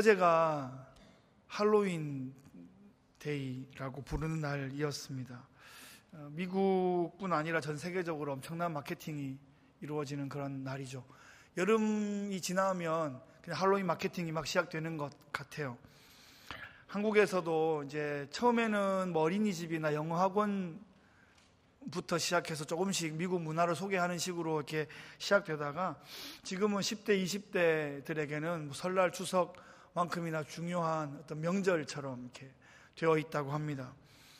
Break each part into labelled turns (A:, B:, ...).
A: 어제가 할로윈 데이라고 부르는 날이었습니다. 미국뿐 아니라 전 세계적으로 엄청난 마케팅이 이루어지는 그런 날이죠. 여름이 지나면 그냥 할로윈 마케팅이 막 시작되는 것 같아요. 한국에서도 이제 처음에는 뭐 어린이집이나 영어 학원부터 시작해서 조금씩 미국 문화를 소개하는 식으로 이렇게 시작되다가 지금은 10대, 20대들에게는 설날, 추석만큼이나 중요한 어떤 명절처럼 이렇게 되어 있다고 합니다.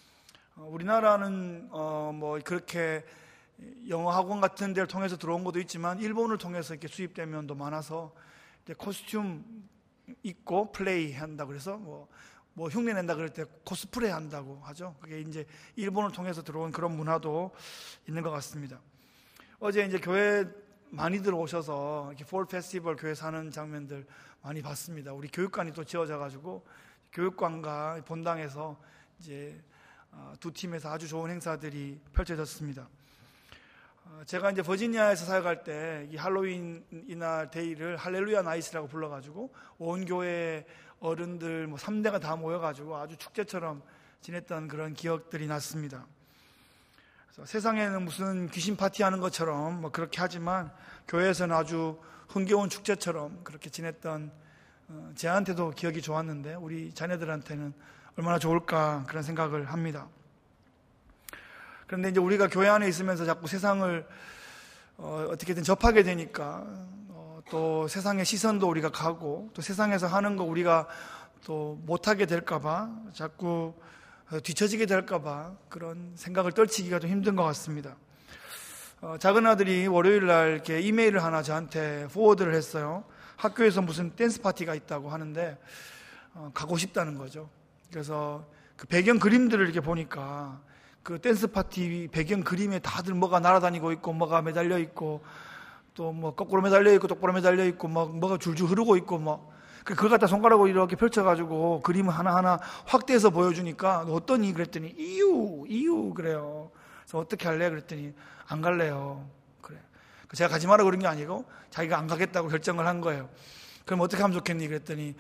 A: 우리나라는 뭐 그렇게 영어 학원 같은 데를 통해서 들어온 것도 있지만 일본을 통해서 이렇게 수입된 면도 많아서 이제 코스튬 입고 플레이 한다고 그래서 뭐 흉내 낸다 그럴 때 코스프레 한다고 하죠. 그게 이제 일본을 통해서 들어온 그런 문화도 있는 것 같습니다. 어제 이제 교회 많이들 오셔서 이렇게 폴 페스티벌 교회에서 하는 장면들 많이 봤습니다. 우리 교육관이 또 지어져 가지고 교육관과 본당에서 이제 두 팀에서 아주 좋은 행사들이 펼쳐졌습니다. 제가 이제 버지니아에서 사역할 때 이 할로윈 이날 데이를 할렐루야 나이트라고 불러가지고 온 교회 어른들 3대가 다 모여가지고 아주 축제처럼 지냈던 그런 기억들이 났습니다. 그래서 세상에는 무슨 귀신 파티하는 것처럼 뭐 그렇게 하지만 교회에서는 아주 흥겨운 축제처럼 그렇게 지냈던 제한테도 기억이 좋았는데 우리 자녀들한테는 얼마나 좋을까 그런 생각을 합니다. 그런데 이제 우리가 교회 안에 있으면서 자꾸 세상을 어떻게든 접하게 되니까 또 세상의 시선도 우리가 가고 또 세상에서 하는 거 우리가 또 못하게 될까봐 자꾸 뒤처지게 될까봐 그런 생각을 떨치기가 좀 힘든 것 같습니다. 작은 아들이 월요일 날 이렇게 이메일을 하나 저한테 포워드를 했어요. 학교에서 무슨 댄스 파티가 있다고 하는데 가고 싶다는 거죠. 그래서 그 배경 그림들을 이렇게 보니까 그 댄스 파티 배경 그림에 다들 뭐가 날아다니고 있고 뭐가 매달려 있고 또 뭐 거꾸로 매달려 있고 똑바로 매달려 있고 뭐가 줄줄 흐르고 있고 그걸 갖다 손가락으로 이렇게 펼쳐가지고 그림을 하나하나 확대해서 보여주니까 어떠니? 그랬더니 이유 그래요. 그래서 어떻게 할래? 그랬더니 안 갈래요. 그래. 제가 가지 마라 그런 게 아니고 자기가 안 가겠다고 결정을 한 거예요. 그럼 어떻게 하면 좋겠니? 그랬더니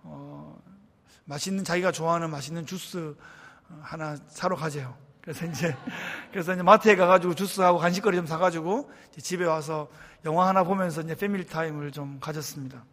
A: 자기가 좋아하는 맛있는 주스 하나 사러 가재요. 그래서 이제 마트에 가가지고 주스하고 간식거리 좀 사가지고 집에 와서 영화 하나 보면서 이제 패밀리 타임을 좀 가졌습니다.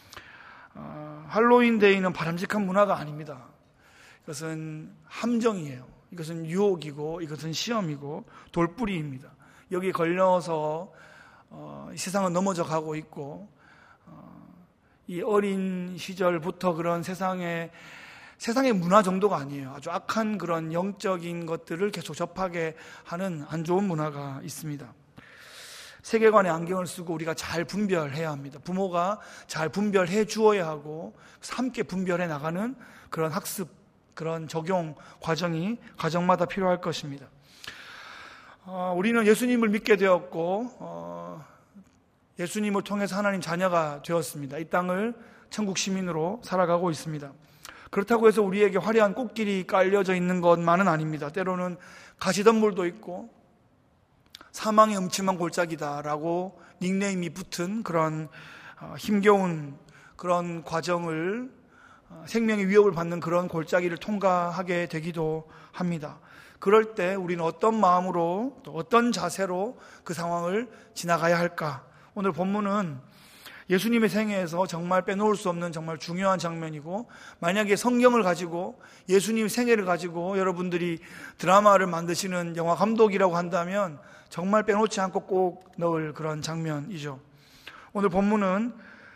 A: 할로윈 데이는 바람직한 문화가 아닙니다. 이것은 함정이에요. 이것은 유혹이고 이것은 시험이고 돌뿌리입니다. 여기에 걸려서 이 세상은 넘어져 가고 있고 이 어린 시절부터 그런 세상의 문화 정도가 아니에요. 아주 악한 그런 영적인 것들을 계속 접하게 하는 안 좋은 문화가 있습니다. 세계관의 안경을 쓰고 우리가 잘 분별해야 합니다. 부모가 잘 분별해 주어야 하고 함께 분별해 나가는 그런 학습, 그런 적용 과정이 가정마다 필요할 것입니다. 우리는 예수님을 믿게 되었고 예수님을 통해서 하나님 자녀가 되었습니다. 이 땅을 천국 시민으로 살아가고 있습니다. 그렇다고 해서 우리에게 화려한 꽃길이 깔려져 있는 것만은 아닙니다. 때로는 가시덤불도 있고 사망의 음침한 골짜기다라고 닉네임이 붙은 그런 힘겨운 그런 과정을 생명의 위협을 받는 그런 골짜기를 통과하게 되기도 합니다. 그럴 때 우리는 어떤 마음으로 또 어떤 자세로 그 상황을 지나가야 할까? 오늘 본문은 예수님의 생애에서 정말 빼놓을 수 없는 정말 중요한 장면이고 만약에 성경을 가지고 예수님 생애를 가지고 여러분들이 드라마를 만드시는 영화 감독이라고 한다면 정말 빼놓지 않고 꼭 넣을 그런 장면이죠. 오늘 본문은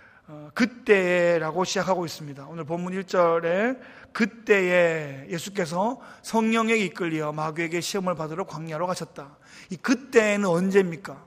A: 그때라고 시작하고 있습니다. 오늘 본문 1절에 그때에 예수께서 성령에 이끌려 마귀에게 시험을 받으러 광야로 가셨다. 이 그때는 언제입니까?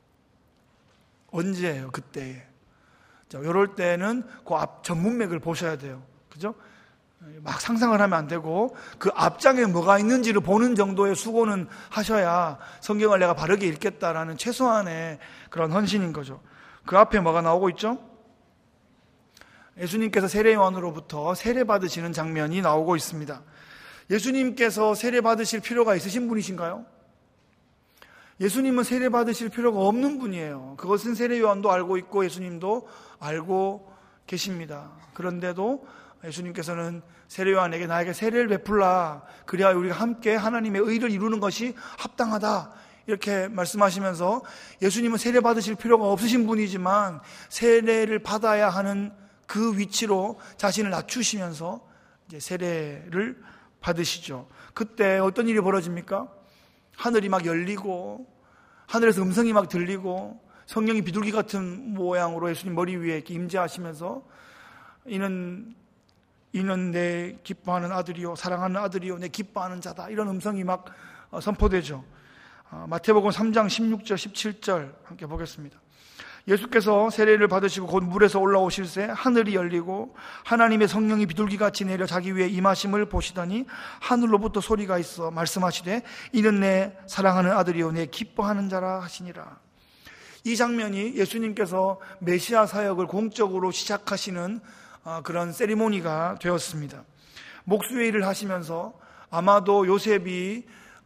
A: 언제예요? 그때에. 자, 이럴 때는 그 앞 전문맥을 보셔야 돼요. 그죠? 막 상상을 하면 안 되고 그 앞장에 뭐가 있는지를 보는 정도의 수고는 하셔야 성경을 내가 바르게 읽겠다라는 최소한의 그런 헌신인 거죠. 그 앞에 뭐가 나오고 있죠? 예수님께서 세례요한으로부터 세례받으시는 장면이 나오고 있습니다. 예수님께서 세례받으실 필요가 있으신 분이신가요? 예수님은 세례받으실 필요가 없는 분이에요. 그것은 세례요한도 알고 있고 예수님도 알고 계십니다. 그런데도 예수님께서는 세례요한에게 나에게 세례를 베풀라, 그래야 우리가 함께 하나님의 의를 이루는 것이 합당하다, 이렇게 말씀하시면서 예수님은 세례 받으실 필요가 없으신 분이지만 세례를 받아야 하는 그 위치로 자신을 낮추시면서 이제 세례를 받으시죠. 그때 어떤 일이 벌어집니까? 하늘이 막 열리고 하늘에서 음성이 막 들리고 성령이 비둘기 같은 모양으로 예수님 머리 위에 이렇게 임재하시면서 이는 내 기뻐하는 아들이요 사랑하는 아들이요 내 기뻐하는 자다, 이런 음성이 막 선포되죠. 마태복음 3장 16절 17절 함께 보겠습니다. 예수께서 세례를 받으시고 곧 물에서 올라오실새 하늘이 열리고 하나님의 성령이 비둘기같이 내려 자기 위에 임하심을 보시더니 하늘로부터 소리가 있어 말씀하시되 이는 내 사랑하는 아들이요 내 기뻐하는 자라 하시니라. 이 장면이 예수님께서 메시아 사역을 공적으로 시작하시는 그런 세리모니가 되었습니다. 목수회의를 하시면서 아마도 요셉이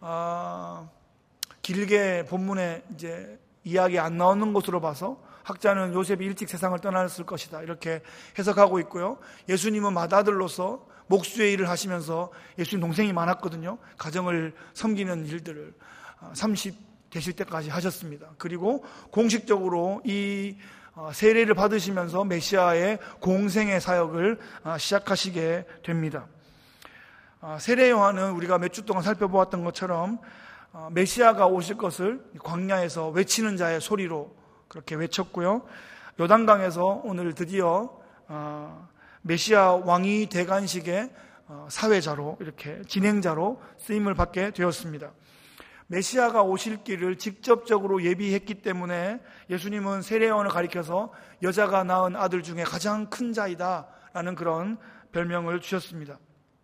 A: 길게 본문에 이제 이야기 안 나오는 것으로 봐서 학자는 요셉이 일찍 세상을 떠났을 것이다, 이렇게 해석하고 있고요. 예수님은 맏아들로서 목수회의를 하시면서 예수님 동생이 많았거든요. 가정을 섬기는 일들을 30 되실 때까지 하셨습니다. 그리고 공식적으로 이 세례를 받으시면서 메시아의 공생의 사역을 시작하시게 됩니다. 세례 요한은 우리가 몇 주 동안 살펴보았던 것처럼 메시아가 오실 것을 광야에서 외치는 자의 소리로 그렇게 외쳤고요. 요단강에서 오늘 드디어 메시아 왕위 대관식의 사회자로, 이렇게 진행자로 쓰임을 받게 되었습니다. 메시아가 오실 길을 직접적으로 예비했기 때문에 예수님은 세례요한을 가리켜서 여자가 낳은 아들 중에 가장 큰 자이다 라는 그런 별명을 주셨습니다.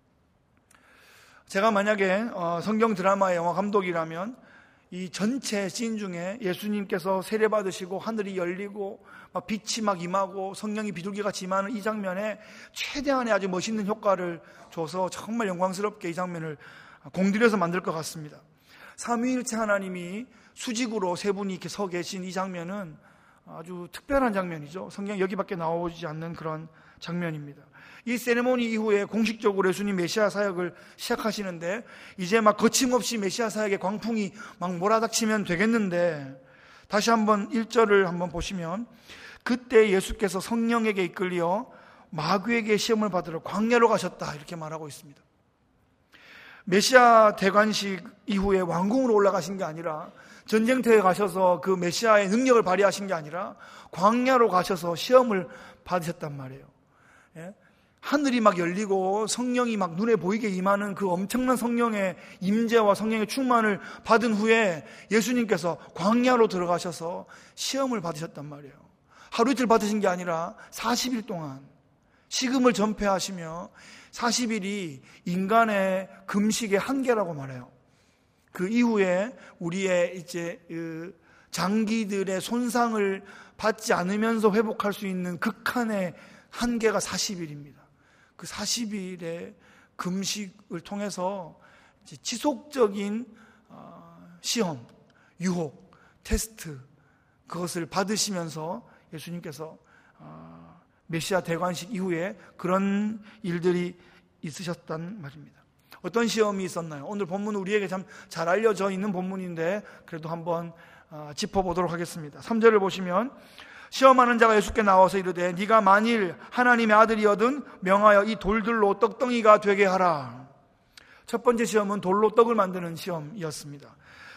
A: 제가 만약에 성경 드라마의 영화 감독이라면 이 전체 씬 중에 예수님께서 세례 받으시고 하늘이 열리고 막 빛이 막 임하고 성령이 비둘기같이 임하는 이 장면에 최대한의 아주 멋있는 효과를 줘서 정말 영광스럽게 이 장면을 공들여서 만들 것 같습니다. 삼위일체 하나님이 수직으로 세 분이 이렇게 서 계신 이 장면은 아주 특별한 장면이죠. 성경 여기밖에 나오지 않는 그런 장면입니다. 이 세레모니 이후에 공식적으로 예수님 메시아 사역을 시작하시는데 이제 막 거침없이 메시아 사역의 광풍이 막 몰아닥치면 되겠는데, 다시 한번 1절을 한번 보시면 그때 예수께서 성령에게 이끌려 마귀에게 시험을 받으러 광야로 가셨다, 이렇게 말하고 있습니다. 메시아 대관식 이후에 왕궁으로 올라가신 게 아니라, 전쟁터에 가셔서 그 메시아의 능력을 발휘하신 게 아니라 광야로 가셔서 시험을 받으셨단 말이에요. 예? 하늘이 막 열리고 성령이 막 눈에 보이게 임하는 그 엄청난 성령의 임재와 성령의 충만을 받은 후에 예수님께서 광야로 들어가셔서 시험을 받으셨단 말이에요. 하루 이틀 받으신 게 아니라 40일 동안 식음을 전폐하시며 40일이 인간의 금식의 한계라고 말해요. 그 이후에 우리의 이제 장기들의 손상을 받지 않으면서 회복할 수 있는 극한의 한계가 40일입니다. 그 40일의 금식을 통해서 이제 지속적인 시험, 유혹, 테스트, 그것을 받으시면서 예수님께서 메시아 대관식 이후에 그런 일들이 있으셨단 말입니다. 어떤 시험이 있었나요? 오늘 본문은 우리에게 참 잘 알려져 있는 본문인데 그래도 한번 짚어보도록 하겠습니다. 3절을 보시면 시험하는 자가 예수께 나와서 이르되 네가 만일 하나님의 아들이거든 명하여 이 돌들로 떡덩이가 되게 하라. 첫 번째 시험은 돌로 떡을 만드는 시험이었습니다.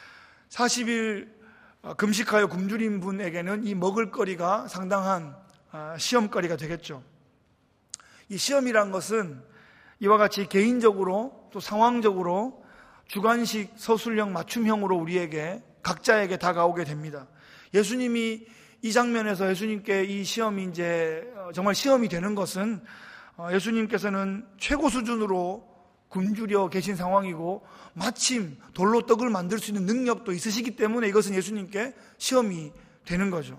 A: 40일 금식하여 굶주린 분에게는 이 먹을거리가 상당한 시험거리가 되겠죠. 이 시험이란 것은 이와 같이 개인적으로 또 상황적으로 주관식 서술형 맞춤형으로 우리에게 각자에게 다가오게 됩니다. 예수님이 이 장면에서 예수님께 이 시험이 이제 정말 시험이 되는 것은 예수님께서는 최고 수준으로 굶주려 계신 상황이고 마침 돌로 떡을 만들 수 있는 능력도 있으시기 때문에 이것은 예수님께 시험이 되는 거죠.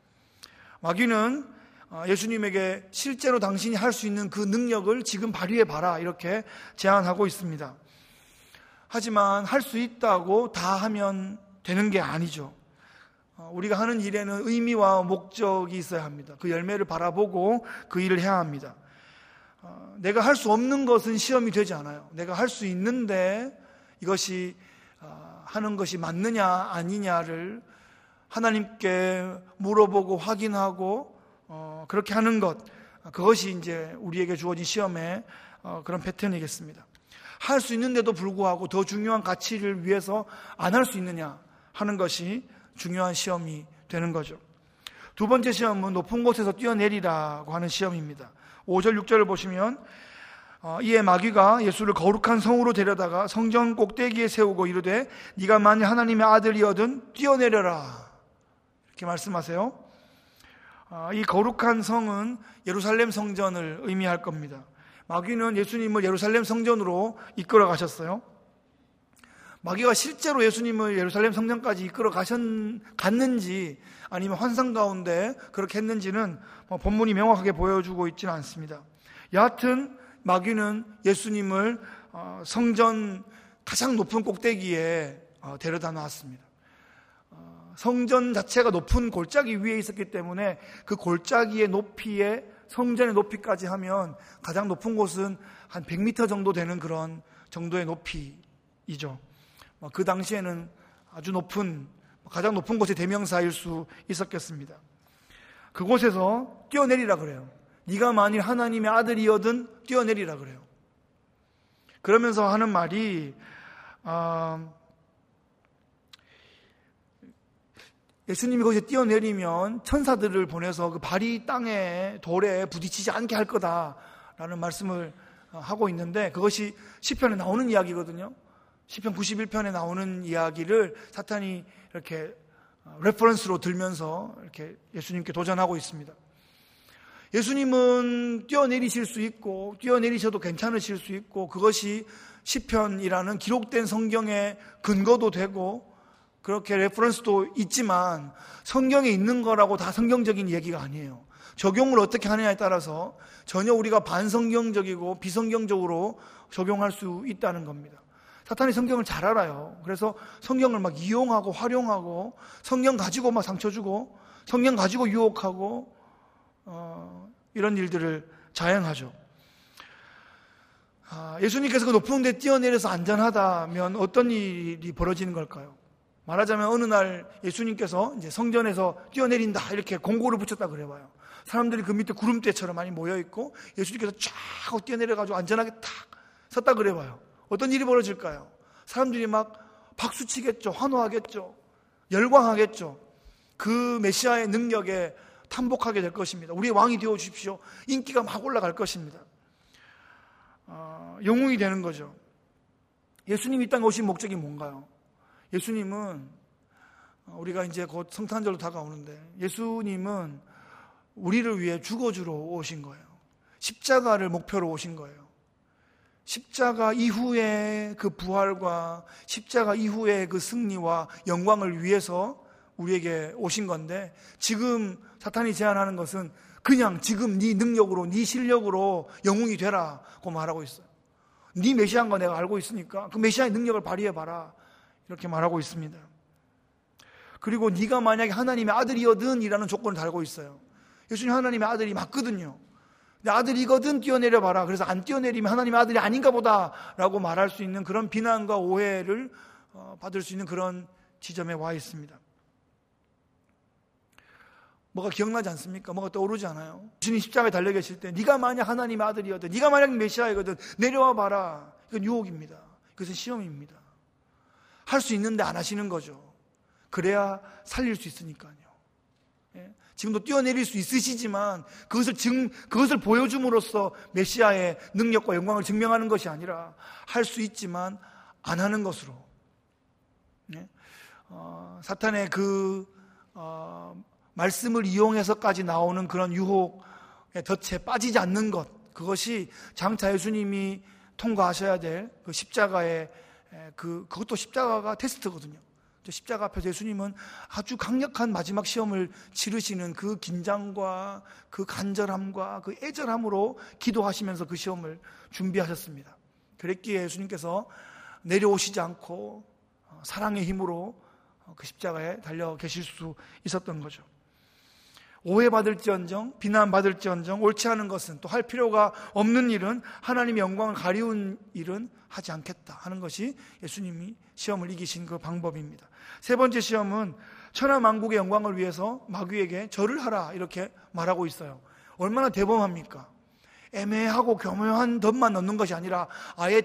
A: 마귀는 예수님에게 실제로 당신이 할 수 있는 그 능력을 지금 발휘해봐라 이렇게 제안하고 있습니다. 하지만 할 수 있다고 다 하면 되는 게 아니죠. 우리가 하는 일에는 의미와 목적이 있어야 합니다. 그 열매를 바라보고 그 일을 해야 합니다. 내가 할 수 없는 것은 시험이 되지 않아요. 내가 할 수 있는데 이것이 하는 것이 맞느냐 아니냐를 하나님께 물어보고 확인하고 그렇게 하는 것, 그것이 이제 우리에게 주어진 시험의 그런 패턴이겠습니다. 할 수 있는데도 불구하고 더 중요한 가치를 위해서 안 할 수 있느냐 하는 것이 중요한 시험이 되는 거죠. 두 번째 시험은 높은 곳에서 뛰어내리라고 하는 시험입니다. 5절 6절을 보시면 이에 마귀가 예수를 거룩한 성으로 데려다가 성전 꼭대기에 세우고 이르되 네가 만일 하나님의 아들이거든 뛰어내려라, 이렇게 말씀하세요. 이 거룩한 성은 예루살렘 성전을 의미할 겁니다. 마귀는 예수님을 예루살렘 성전으로 이끌어 가셨어요. 마귀가 실제로 예수님을 예루살렘 성전까지 이끌어 갔는지 아니면 환상 가운데 그렇게 했는지는 본문이 명확하게 보여주고 있지는 않습니다. 여하튼 마귀는 예수님을 성전 가장 높은 꼭대기에 데려다 놨습니다. 성전 자체가 높은 골짜기 위에 있었기 때문에 그 골짜기의 높이에 성전의 높이까지 하면 가장 높은 곳은 한 100m 정도 되는 그런 정도의 높이이죠. 그 당시에는 아주 높은, 가장 높은 곳의 대명사일 수 있었겠습니다. 그곳에서 뛰어내리라 그래요. 네가 만일 하나님의 아들이거든 뛰어내리라 그래요. 그러면서 하는 말이 예수님이 거기서 뛰어내리면 천사들을 보내서 그 발이 땅에 돌에 부딪히지 않게 할 거다라는 말씀을 하고 있는데, 그것이 시편에 나오는 이야기거든요. 시편 91편에 나오는 이야기를 사탄이 이렇게 레퍼런스로 들면서 이렇게 예수님께 도전하고 있습니다. 예수님은 뛰어내리실 수 있고 뛰어내리셔도 괜찮으실 수 있고, 그것이 시편이라는 기록된 성경의 근거도 되고 그렇게 레퍼런스도 있지만 성경에 있는 거라고 다 성경적인 얘기가 아니에요. 적용을 어떻게 하느냐에 따라서 전혀 우리가 반성경적이고 비성경적으로 적용할 수 있다는 겁니다. 사탄이 성경을 잘 알아요. 그래서 성경을 막 이용하고 활용하고 성경 가지고 막 상처 주고 성경 가지고 유혹하고 이런 일들을 자행하죠. 예수님께서 그 높은 데 뛰어내려서 안전하다면 어떤 일이 벌어지는 걸까요? 말하자면 어느 날 예수님께서 이제 성전에서 뛰어내린다 이렇게 공고를 붙였다 그래봐요. 사람들이 그 밑에 구름대처럼 많이 모여있고 예수님께서 쫙 뛰어내려가지고 안전하게 탁 섰다 그래봐요. 어떤 일이 벌어질까요? 사람들이 막 박수치겠죠. 환호하겠죠. 열광하겠죠. 그 메시아의 능력에 탐복하게 될 것입니다. 우리의 왕이 되어주십시오. 인기가 막 올라갈 것입니다. 영웅이 되는 거죠. 예수님이 이 땅에 오신 목적이 뭔가요? 예수님은, 우리가 이제 곧 성탄절로 다가오는데 예수님은 우리를 위해 죽어주러 오신 거예요. 십자가를 목표로 오신 거예요. 십자가 이후의 그 부활과 십자가 이후의 그 승리와 영광을 위해서 우리에게 오신 건데, 지금 사탄이 제안하는 것은 그냥 지금 네 능력으로 네 실력으로 영웅이 되라고 말하고 있어요. 네 메시아인 거 내가 알고 있으니까 그 메시아의 능력을 발휘해봐라, 이렇게 말하고 있습니다. 그리고 네가 만약에 하나님의 아들이거든 이라는 조건을 달고 있어요. 예수님 하나님의 아들이 맞거든요. 내 아들이거든 뛰어내려봐라. 그래서 안 뛰어내리면 하나님의 아들이 아닌가 보다 라고 말할 수 있는 그런 비난과 오해를 받을 수 있는 그런 지점에 와 있습니다. 뭐가 기억나지 않습니까? 뭐가 떠오르지 않아요? 주님 십자가에 달려 계실 때 네가 만약 하나님의 아들이거든, 네가 만약 메시아이거든 내려와 봐라. 이건 유혹입니다. 그것은 시험입니다. 할 수 있는데 안 하시는 거죠. 그래야 살릴 수 있으니까요. 예? 지금도 뛰어내릴 수 있으시지만 그것을 보여줌으로써 메시아의 능력과 영광을 증명하는 것이 아니라 할 수 있지만 안 하는 것으로, 예? 사탄의 그 말씀을 이용해서까지 나오는 그런 유혹의 덫에 빠지지 않는 것, 그것이 장차 예수님이 통과하셔야 될 그 십자가의 그것도 십자가가 테스트거든요. 십자가 앞에서 예수님은 아주 강력한 마지막 시험을 치르시는 그 긴장과 그 간절함과 그 애절함으로 기도하시면서 그 시험을 준비하셨습니다. 그랬기에 예수님께서 내려오시지 않고 사랑의 힘으로 그 십자가에 달려 계실 수 있었던 거죠. 오해받을지언정, 비난받을지언정, 옳지 않은 것은, 또 할 필요가 없는 일은, 하나님의 영광을 가리운 일은 하지 않겠다 하는 것이 예수님이 시험을 이기신 그 방법입니다. 세 번째 시험은 천하만국의 영광을 위해서 마귀에게 절을 하라 이렇게 말하고 있어요. 얼마나 대범합니까? 애매하고 교묘한 덧만 넣는 것이 아니라 아예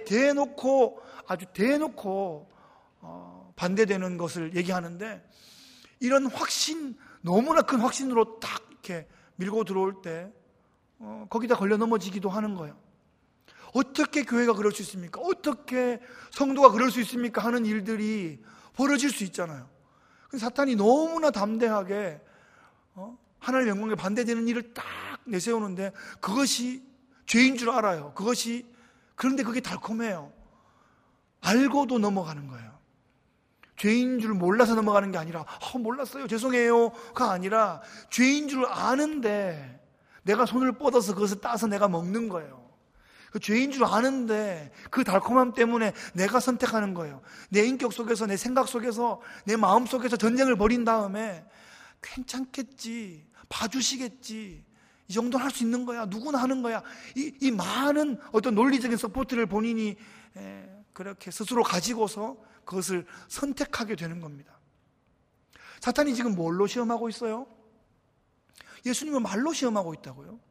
A: 아주 대놓고 반대되는 것을 얘기하는데, 이런 확신, 너무나 큰 확신으로 딱 이렇게 밀고 들어올 때 거기다 걸려 넘어지기도 하는 거예요. 어떻게 교회가 그럴 수 있습니까? 어떻게 성도가 그럴 수 있습니까? 하는 일들이 벌어질 수 있잖아요. 사탄이 너무나 담대하게 하나님의 영광에 반대되는 일을 딱 내세우는데, 그것이 죄인 줄 알아요. 그런데 그게 달콤해요. 알고도 넘어가는 거예요. 죄인 줄 몰라서 넘어가는 게 아니라 몰랐어요, 죄송해요가 아니라 죄인 줄 아는데 내가 손을 뻗어서 그것을 따서 내가 먹는 거예요. 그 죄인 줄 아는데 그 달콤함 때문에 내가 선택하는 거예요. 내 인격 속에서, 내 생각 속에서, 내 마음 속에서 전쟁을 벌인 다음에 괜찮겠지, 봐주시겠지, 이 정도는 할 수 있는 거야, 누구나 하는 거야, 이 많은 어떤 논리적인 서포트를 본인이 그렇게 스스로 가지고서 그것을 선택하게 되는 겁니다. 사탄이 지금 뭘로 시험하고 있어요? 예수님을 말로 시험하고 있다고요.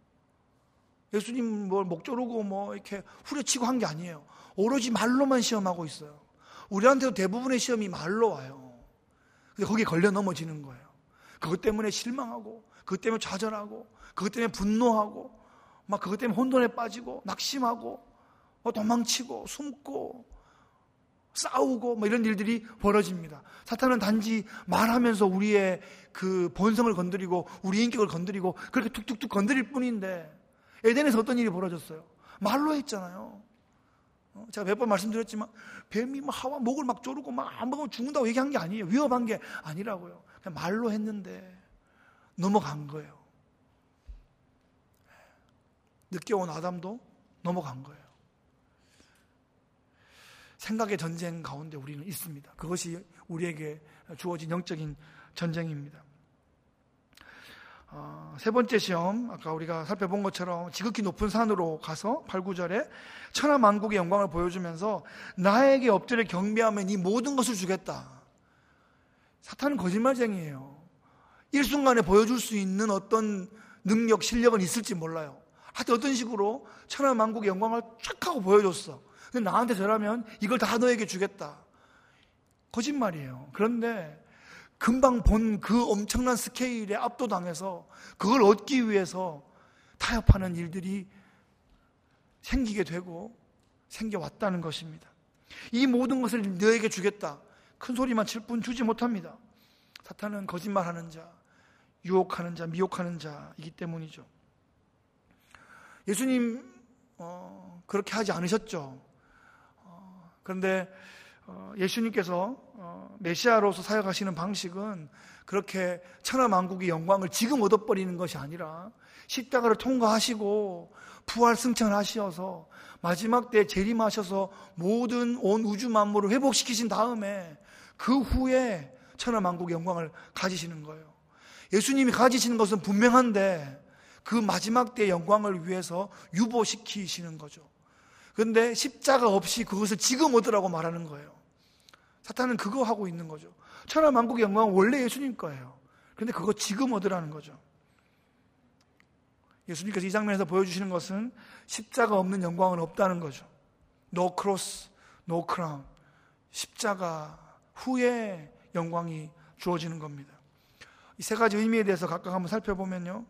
A: 예수님 목 조르고 이렇게 후려치고 한 게 아니에요. 오로지 말로만 시험하고 있어요. 우리한테도 대부분의 시험이 말로 와요. 근데 거기에 걸려 넘어지는 거예요. 그것 때문에 실망하고, 그것 때문에 좌절하고, 그것 때문에 분노하고, 그것 때문에 혼돈에 빠지고, 낙심하고, 도망치고, 숨고, 싸우고, 이런 일들이 벌어집니다. 사탄은 단지 말하면서 우리의 그 본성을 건드리고, 우리 인격을 건드리고, 그렇게 툭툭툭 건드릴 뿐인데, 에덴에서 어떤 일이 벌어졌어요? 말로 했잖아요. 제가 몇 번 말씀드렸지만, 뱀이 하와 목을 조르고 안 먹으면 죽는다고 얘기한 게 아니에요. 위협한 게 아니라고요. 그냥 말로 했는데 넘어간 거예요. 늦게 온 아담도 넘어간 거예요. 생각의 전쟁 가운데 우리는 있습니다. 그것이 우리에게 주어진 영적인 전쟁입니다. 세 번째 시험, 아까 우리가 살펴본 것처럼 지극히 높은 산으로 가서 8, 9절에 천하만국의 영광을 보여주면서 나에게 엎드려 경배하면 이 모든 것을 주겠다. 사탄은 거짓말쟁이에요. 일순간에 보여줄 수 있는 어떤 능력, 실력은 있을지 몰라요. 하여튼 어떤 식으로 천하만국의 영광을 쫙 하고 보여줬어. 근데 나한테 절하면 이걸 다 너에게 주겠다. 거짓말이에요. 그런데 금방 본 그 엄청난 스케일에 압도당해서 그걸 얻기 위해서 타협하는 일들이 생기게 되고 생겨왔다는 것입니다. 이 모든 것을 너에게 주겠다. 큰 소리만 칠 뿐 주지 못합니다. 사탄은 거짓말하는 자, 유혹하는 자, 미혹하는 자이기 때문이죠. 예수님 그렇게 하지 않으셨죠. 그런데 예수님께서 메시아로서 사역하시는 방식은 그렇게 천하만국의 영광을 지금 얻어버리는 것이 아니라 십자가를 통과하시고 부활 승천하셔서 마지막 때 재림하셔서 모든 온 우주 만물을 회복시키신 다음에 그 후에 천하만국의 영광을 가지시는 거예요. 예수님이 가지시는 것은 분명한데 그 마지막 때의 영광을 위해서 유보시키시는 거죠. 그런데 십자가 없이 그것을 지금 얻으라고 말하는 거예요. 사탄은 그거 하고 있는 거죠. 천하만국의 영광은 원래 예수님 거예요. 그런데 그거 지금 얻으라는 거죠. 예수님께서 이 장면에서 보여주시는 것은 십자가 없는 영광은 없다는 거죠. No cross, no crown. 십자가 후에 영광이 주어지는 겁니다. 이 세 가지 의미에 대해서 각각 한번 살펴보면요.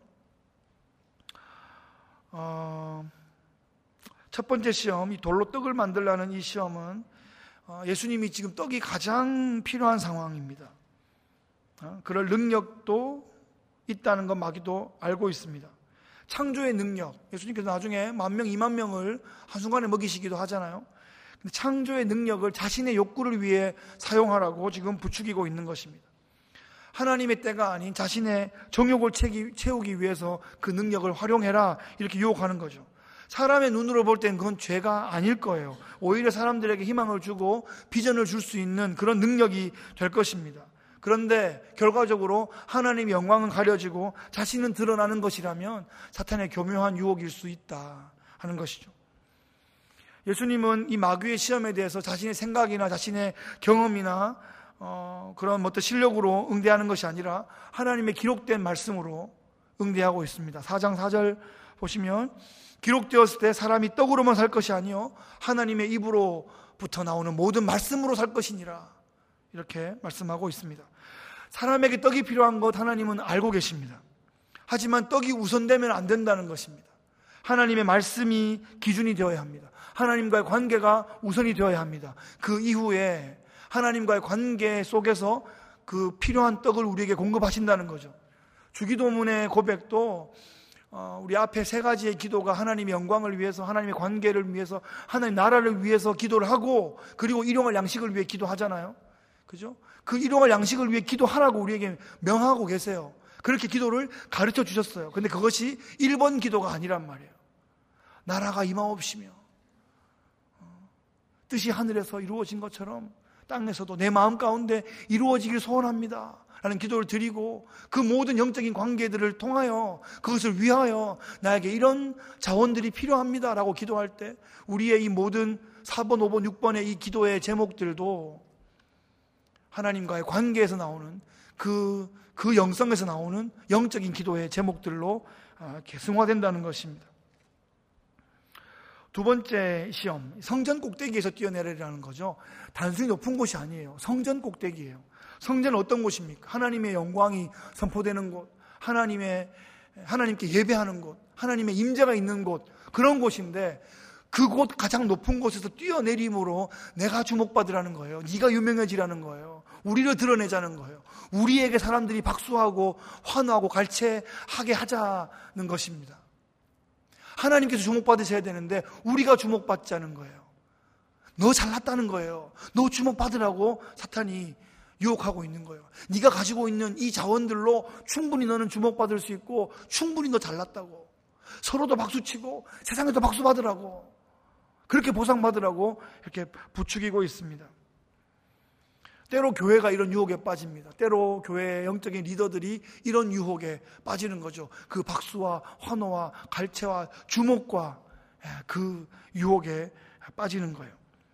A: 첫 번째 시험, 이 돌로 떡을 만들라는 이 시험은 예수님이 지금 떡이 가장 필요한 상황입니다. 그럴 능력도 있다는 것 마귀도 알고 있습니다. 창조의 능력, 예수님께서 나중에 10,000명, 20,000명을 한순간에 먹이시기도 하잖아요. 근데 창조의 능력을 자신의 욕구를 위해 사용하라고 지금 부추기고 있는 것입니다. 하나님의 때가 아닌 자신의 정욕을 채우기 위해서 그 능력을 활용해라 이렇게 유혹하는 거죠. 사람의 눈으로 볼 땐 그건 죄가 아닐 거예요. 오히려 사람들에게 희망을 주고 비전을 줄 수 있는 그런 능력이 될 것입니다. 그런데 결과적으로 하나님의 영광은 가려지고 자신은 드러나는 것이라면 사탄의 교묘한 유혹일 수 있다 하는 것이죠. 예수님은 이 마귀의 시험에 대해서 자신의 생각이나 자신의 경험이나 그런 어떤 실력으로 응대하는 것이 아니라 하나님의 기록된 말씀으로 응대하고 있습니다. 4장 4절 보시면 기록되었을 때 사람이 떡으로만 살 것이 아니요 하나님의 입으로부터 나오는 모든 말씀으로 살 것이니라, 이렇게 말씀하고 있습니다. 사람에게 떡이 필요한 것 하나님은 알고 계십니다. 하지만 떡이 우선되면 안 된다는 것입니다. 하나님의 말씀이 기준이 되어야 합니다. 하나님과의 관계가 우선이 되어야 합니다. 그 이후에 하나님과의 관계 속에서 그 필요한 떡을 우리에게 공급하신다는 거죠. 주기도문의 고백도 우리 앞에 세 가지의 기도가 하나님의 영광을 위해서, 하나님의 관계를 위해서, 하나님 나라를 위해서 기도를 하고, 그리고 일용할 양식을 위해 기도하잖아요. 그죠? 그 일용할 양식을 위해 기도하라고 우리에게 명하고 계세요. 그렇게 기도를 가르쳐 주셨어요. 근데 그것이 1번 기도가 아니란 말이에요. 나라가 임하옵시며 뜻이 하늘에서 이루어진 것처럼 땅에서도 내 마음 가운데 이루어지길 소원합니다 라는 기도를 드리고, 그 모든 영적인 관계들을 통하여 그것을 위하여 나에게 이런 자원들이 필요합니다 라고 기도할 때 우리의 이 모든 4번, 5번, 6번의 이 기도의 제목들도 하나님과의 관계에서 나오는 그 영성에서 나오는 영적인 기도의 제목들로 이렇게 승화된다는 것입니다. 두 번째 시험, 성전 꼭대기에서 뛰어내리라는 거죠. 단순히 높은 곳이 아니에요. 성전 꼭대기예요. 성전은 어떤 곳입니까? 하나님의 영광이 선포되는 곳, 하나님께 예배하는 곳, 하나님의 임재가 있는 곳, 그런 곳인데 그곳 가장 높은 곳에서 뛰어내림으로 내가 주목받으라는 거예요. 네가 유명해지라는 거예요. 우리를 드러내자는 거예요. 우리에게 사람들이 박수하고 환호하고 갈채하게 하자는 것입니다. 하나님께서 주목받으셔야 되는데 우리가 주목받자는 거예요. 너 잘났다는 거예요. 너 주목받으라고 사탄이 유혹하고 있는 거예요. 네가 가지고 있는 이 자원들로 충분히 너는 주목받을 수 있고 충분히 너 잘났다고, 서로도 박수치고 세상에도 박수 받으라고, 그렇게 보상받으라고 이렇게 부추기고 있습니다. 때로 교회가 이런 유혹에 빠집니다. 때로 교회의 영적인 리더들이 이런 유혹에 빠지는 거죠. 그 박수와 환호와 갈채와 주목과 그 유혹에 빠지는 거예요.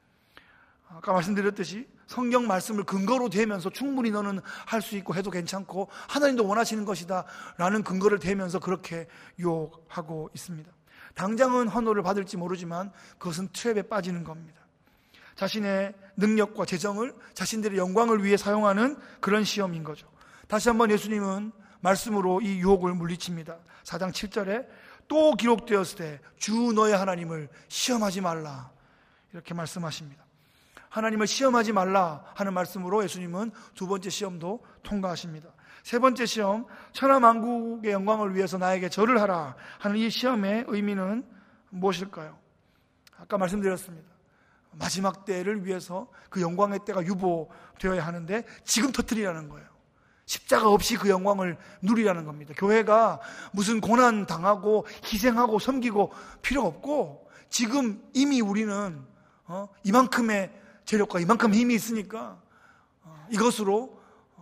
A: 아까 말씀드렸듯이 성경 말씀을 근거로 대면서 충분히 너는 할 수 있고 해도 괜찮고 하나님도 원하시는 것이다 라는 근거를 대면서 그렇게 유혹하고 있습니다. 당장은 환호를 받을지 모르지만 그것은 트랩에 빠지는 겁니다. 자신의 능력과 재정을 자신들의 영광을 위해 사용하는 그런 시험인 거죠. 다시 한번 예수님은 말씀으로 이 유혹을 물리칩니다. 4장 7절에 또 기록되었을 때 주 너의 하나님을 시험하지 말라, 이렇게 말씀하십니다. 하나님을 시험하지 말라 하는 말씀으로 예수님은 두 번째 시험도 통과하십니다. 세 번째 시험, 천하만국의 영광을 위해서 나에게 절을 하라 하는 이 시험의 의미는 무엇일까요? 아까 말씀드렸습니다. 마지막 때를 위해서 그 영광의 때가 유보되어야 하는데 지금 터뜨리라는 거예요. 십자가 없이 그 영광을 누리라는 겁니다. 교회가 무슨 고난 당하고 희생하고 섬기고 필요 없고, 지금 이미 우리는 이만큼의 재력과 이만큼 힘이 있으니까 이것으로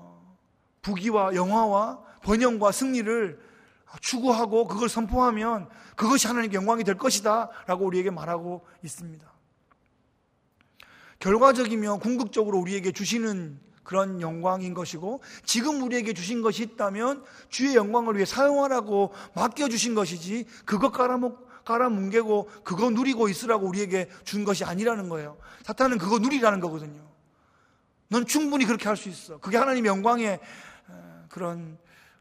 A: 부귀와 영화와 번영과 승리를 추구하고 그걸 선포하면 그것이 하나님께 영광이 될 것이다 라고 우리에게 말하고 있습니다. 결과적이며 궁극적으로 우리에게 주시는 그런 영광인 것이고, 지금 우리에게 주신 것이 있다면 주의 영광을 위해 사용하라고 맡겨주신 것이지 그것 깔아뭉개고 그거 누리고 있으라고 우리에게 준 것이 아니라는 거예요. 사탄은 그거 누리라는 거거든요. 넌 충분히 그렇게 할 수 있어. 그게 하나님의 영광의 그런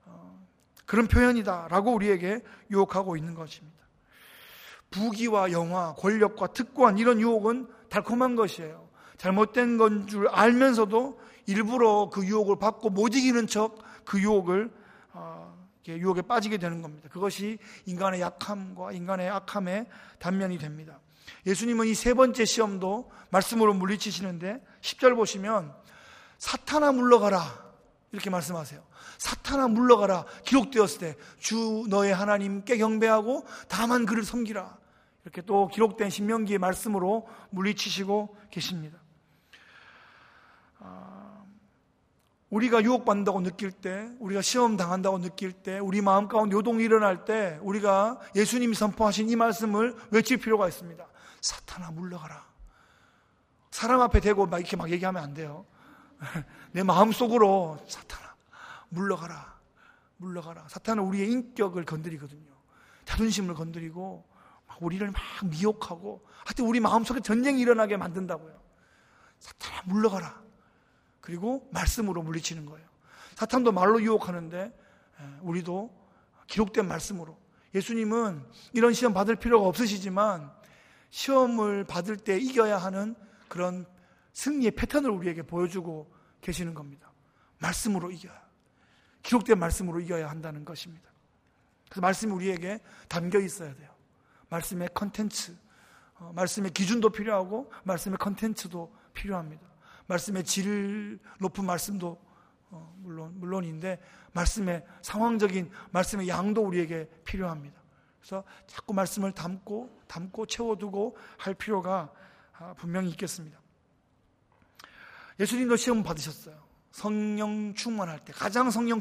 A: 표현이다 라고 우리에게 유혹하고 있는 것입니다. 부귀와 영화, 권력과 특권, 이런 유혹은 달콤한 것이에요. 잘못된 건 줄 알면서도 일부러 그 유혹을 받고 못 이기는 척 그 유혹에 빠지게 되는 겁니다. 그것이 인간의 약함과 인간의 악함의 단면이 됩니다. 예수님은 이 세 번째 시험도 말씀으로 물리치시는데 10절 보시면 사탄아 물러가라 이렇게 말씀하세요. 사탄아 물러가라. 기록되었을 때 주 너의 하나님께 경배하고 다만 그를 섬기라. 이렇게 또 기록된 신명기의 말씀으로 물리치시고 계십니다. 우리가 유혹받는다고 느낄 때, 우리가 시험 당한다고 느낄 때, 우리 마음 가운데 요동이 일어날 때 우리가 예수님이 선포하신 이 말씀을 외칠 필요가 있습니다. 사탄아 물러가라. 사람 앞에 대고 막 이렇게 막 얘기하면 안 돼요. 내 마음속으로 사탄아 물러가라. 물러가라. 사탄은 우리의 인격을 건드리거든요. 자존심을 건드리고 우리를 막 미혹하고 하여튼 우리 마음속에 전쟁이 일어나게 만든다고요. 사탄아 물러가라. 그리고 말씀으로 물리치는 거예요. 사탄도 말로 유혹하는데 우리도 기록된 말씀으로. 예수님은 이런 시험 받을 필요가 없으시지만 시험을 받을 때 이겨야 하는 그런 승리의 패턴을 우리에게 보여주고 계시는 겁니다. 말씀으로 이겨야, 기록된 말씀으로 이겨야 한다는 것입니다. 그래서 말씀이 우리에게 담겨 있어야 돼요. 말씀의 컨텐츠, 말씀의 기준도 필요하고 말씀의 컨텐츠도 필요합니다. 말씀의 질 높은 말씀도 물론인데 말씀의 상황적인 말씀의 양도 우리에게 필요합니다. 그래서 자꾸 말씀을 담고 채워두고 할 필요가 분명히 있겠습니다. 예수님도 시험 받으셨어요. 성령 충만할 때, 가장 성령